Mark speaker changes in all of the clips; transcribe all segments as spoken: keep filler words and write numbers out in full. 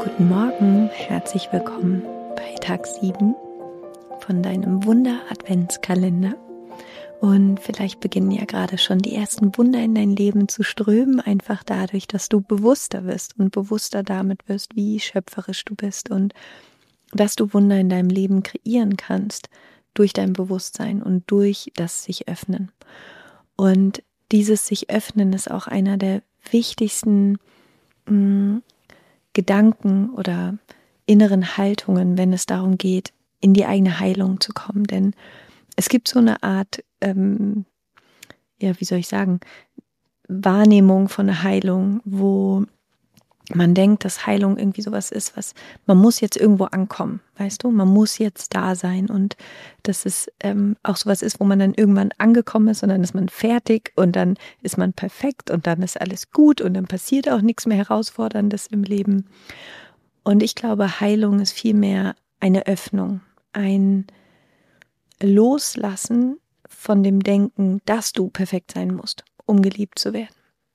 Speaker 1: Guten Morgen, herzlich willkommen bei Tag sieben von deinem Wunder-Adventskalender. Und vielleicht beginnen ja gerade schon die ersten Wunder in dein Leben zu strömen, einfach dadurch, dass du bewusster wirst und bewusster damit wirst, wie schöpferisch du bist und dass du Wunder in deinem Leben kreieren kannst durch dein Bewusstsein und durch das sich öffnen. Und dieses sich öffnen ist auch einer der wichtigsten mh, Gedanken oder inneren Haltungen, wenn es darum geht, in die eigene Heilung zu kommen. Denn es gibt so eine Art, ähm, ja, wie soll ich sagen, Wahrnehmung von einer Heilung, wo man denkt, dass Heilung irgendwie sowas ist, was man muss jetzt irgendwo ankommen, weißt du, man muss jetzt da sein und dass es ähm, auch sowas ist, wo man dann irgendwann angekommen ist und dann ist man fertig und dann ist man perfekt und dann ist alles gut und dann passiert auch nichts mehr Herausforderndes im Leben. Und ich glaube, Heilung ist vielmehr eine Öffnung, ein Loslassen von dem Denken, dass du perfekt sein musst, um geliebt zu werden.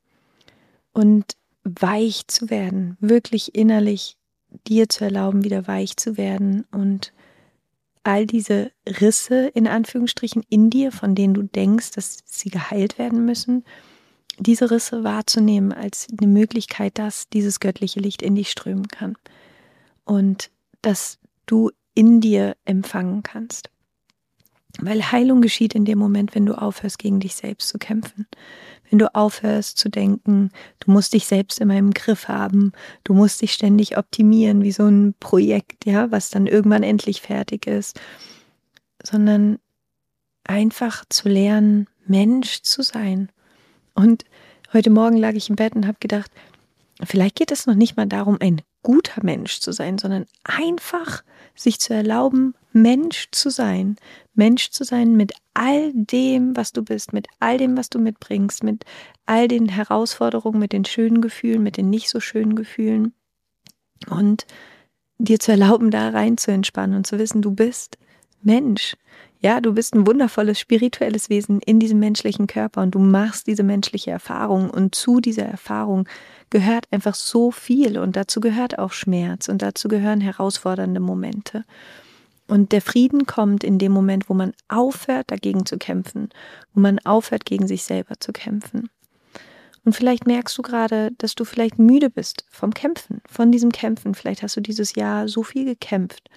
Speaker 1: Und weich zu werden, wirklich innerlich dir zu erlauben, wieder weich zu werden und all diese Risse in Anführungsstrichen in dir, von denen du denkst, dass sie geheilt werden müssen, diese Risse wahrzunehmen als eine Möglichkeit, dass dieses göttliche Licht in dich strömen kann und dass du in dir empfangen kannst. Weil Heilung geschieht in dem Moment, wenn du aufhörst, gegen dich selbst zu kämpfen. Wenn du aufhörst zu denken, du musst dich selbst immer im Griff haben, du musst dich ständig optimieren, wie so ein Projekt, ja, was dann irgendwann endlich fertig ist. Sondern einfach zu lernen, Mensch zu sein. Und heute Morgen lag ich im Bett und habe gedacht, vielleicht geht es noch nicht mal darum, ein guter Mensch zu sein, sondern einfach sich zu erlauben, Mensch zu sein. Mensch zu sein mit all dem, was du bist, mit all dem, was du mitbringst, mit all den Herausforderungen, mit den schönen Gefühlen, mit den nicht so schönen Gefühlen. Und dir zu erlauben, da rein zu entspannen und zu wissen, du bist Mensch. Ja, du bist ein wundervolles spirituelles Wesen in diesem menschlichen Körper und du machst diese menschliche Erfahrung und zu dieser Erfahrung gehört einfach so viel und dazu gehört auch Schmerz und dazu gehören herausfordernde Momente. Und der Frieden kommt in dem Moment, wo man aufhört, dagegen zu kämpfen, wo man aufhört, gegen sich selber zu kämpfen. Und vielleicht merkst du gerade, dass du vielleicht müde bist vom Kämpfen, von diesem Kämpfen. Vielleicht hast du dieses Jahr so viel gekämpft.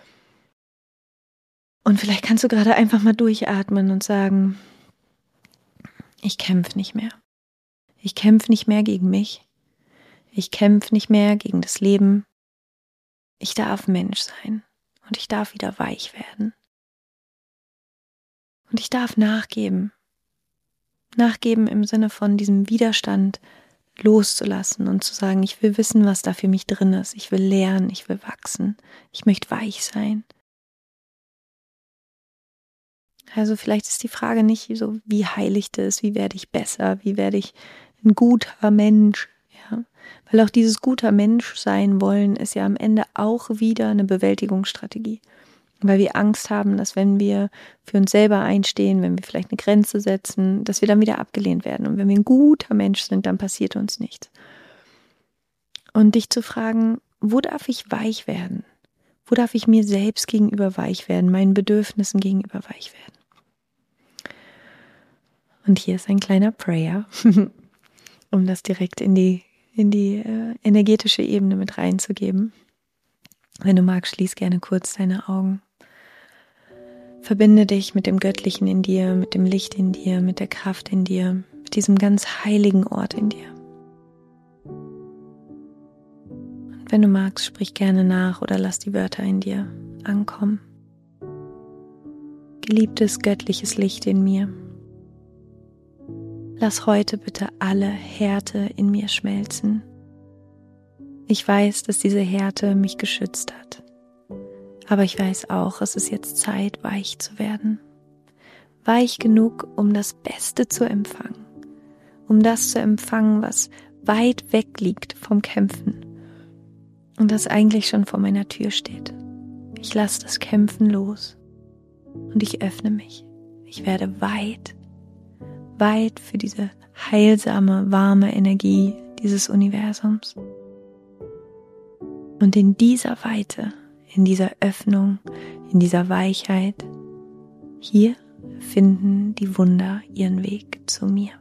Speaker 1: Und vielleicht kannst du gerade einfach mal durchatmen und sagen, ich kämpfe nicht mehr. Ich kämpfe nicht mehr gegen mich. Ich kämpfe nicht mehr gegen das Leben. Ich darf Mensch sein und ich darf wieder weich werden. Und ich darf nachgeben. Nachgeben im Sinne von diesem Widerstand loszulassen und zu sagen, ich will wissen, was da für mich drin ist. Ich will lernen, ich will wachsen. Ich möchte weich sein. Also vielleicht ist die Frage nicht so, wie heile ich das, wie werde ich besser, wie werde ich ein guter Mensch, ja, weil auch dieses guter Mensch sein wollen ist ja am Ende auch wieder eine Bewältigungsstrategie, weil wir Angst haben, dass wenn wir für uns selber einstehen, wenn wir vielleicht eine Grenze setzen, dass wir dann wieder abgelehnt werden und wenn wir ein guter Mensch sind, dann passiert uns nichts. Und dich zu fragen, wo darf ich weich werden? Wo darf ich mir selbst gegenüber weich werden, meinen Bedürfnissen gegenüber weich werden? Und hier ist ein kleiner Prayer, um das direkt in die, in die äh, energetische Ebene mit reinzugeben. Wenn du magst, schließ gerne kurz deine Augen. Verbinde dich mit dem Göttlichen in dir, mit dem Licht in dir, mit der Kraft in dir, mit diesem ganz heiligen Ort in dir. Und wenn du magst, sprich gerne nach oder lass die Wörter in dir ankommen. Geliebtes göttliches Licht in mir. Lass heute bitte alle Härte in mir schmelzen. Ich weiß, dass diese Härte mich geschützt hat. Aber ich weiß auch, es ist jetzt Zeit, weich zu werden. Weich genug, um das Beste zu empfangen. Um das zu empfangen, was weit weg liegt vom Kämpfen. Und das eigentlich schon vor meiner Tür steht. Ich lasse das Kämpfen los. Und ich öffne mich. Ich werde weit. Weit für diese heilsame, warme Energie dieses Universums. Und in dieser Weite, in dieser Öffnung, in dieser Weichheit, hier finden die Wunder ihren Weg zu mir.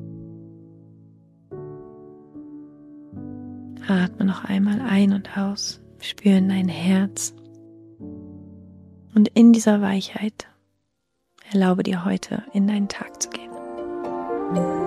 Speaker 1: Atme noch einmal ein und aus, spüre in dein Herz. Und in dieser Weichheit erlaube dir heute in deinen Tag zu gehen.